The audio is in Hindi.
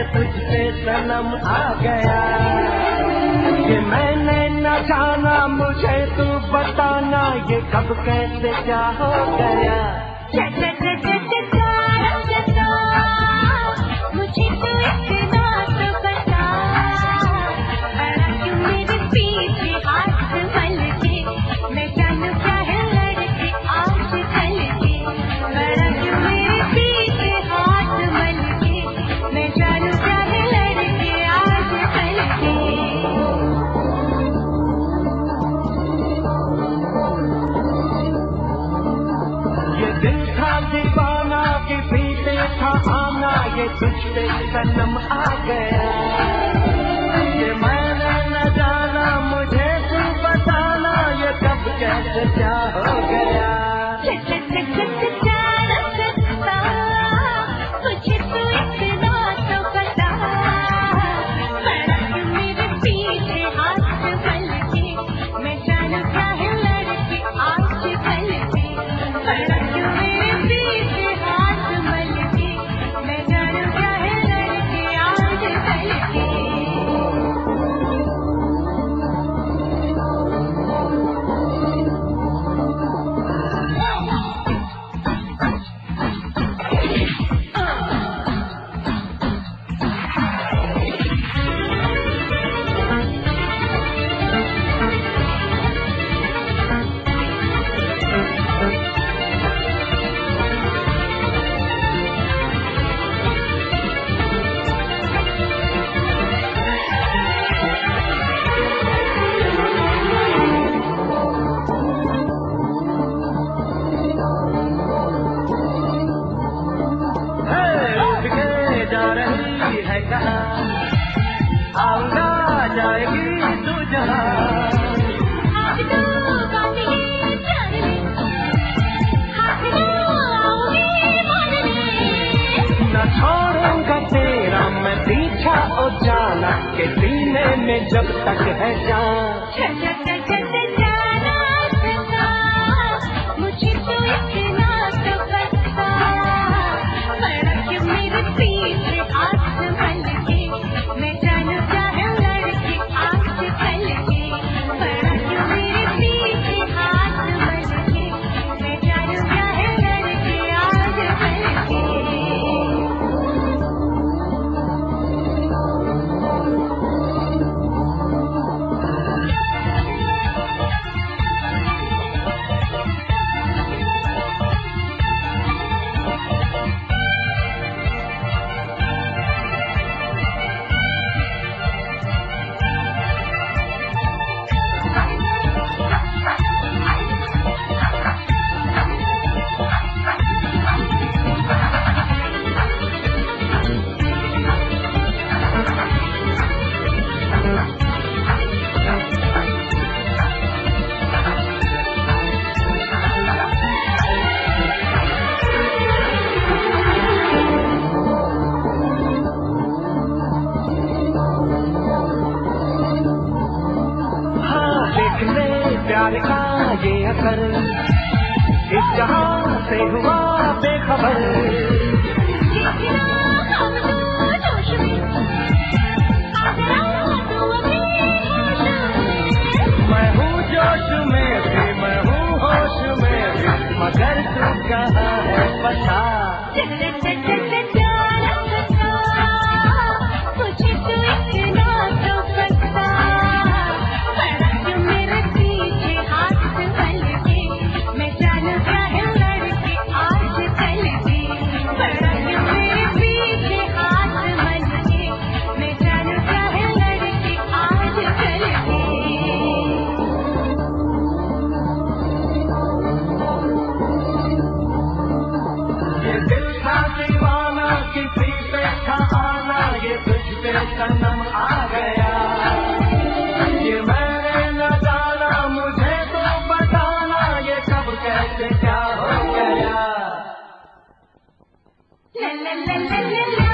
तुझसे सनम आ गया। ये मैंने न जाना, मुझे तू बताना, ये कब कैसे क्या हो गया। मुझे तो इतना तो बता, क्यों मेरे पीछे हाथ मल के, मैं जानू क्या है लड़के आज कल के। क्यों मेरे पीछे हाथ मल के, मैं जानू क्या है लड़के आज कल के। ये दिल था दीवाना कि पीछे था आना, ये तुझ पे सनम आ गया। ये मैंने न जाना, मुझे तू बताना, ये कब कैसे क्या हो गया। मुझे तो इतना तो बता, क्यों मेरे पीछे हाथ मल के, मैं जानू क्या है लड़के आज कल के। क्यों मेरे पीछे हाथ मल के, मैं जानू क्या है लड़के आज कल के। जा रही है कहाँ, आऊंगा जाएगी तू जहाँ। आप तो गाने जाने, हाथ तो आओगे बोलने। न छोड़ूंगा तेरा मैं पीछा ओ जाना, के सीने में जब तक है जान। मुझे तो इतना तो बता, क्यों मेरे पीछे हाथ मल के, मैं जानू क्या है लड़के आज कल के। क्यों मेरे पीछे हाथ मल के, मैं जानू क्या है लड़के आज कल के। प्यार का ये असर इस जहां से हुआ बेखबर। मैं हूँ जोश में भी, मैं हूँ होश में भी, मगर तू कहाँ है पता। मुझे तो इतना तो बता, क्यों मेरे पीछे हाथ मल के, मैं जानू क्या है लड़के आज कल के। क्यों मेरे पीछे हाथ मल के, मैं जानू क्या है लड़के आज कल के। ये दिल था दीवाना किसी पे था आना, ये तुझ पे सनम आ गया। ये मैंने न जाना, मुझे तो बताना, ये कब कैसे क्या हो गया। La la la la la la.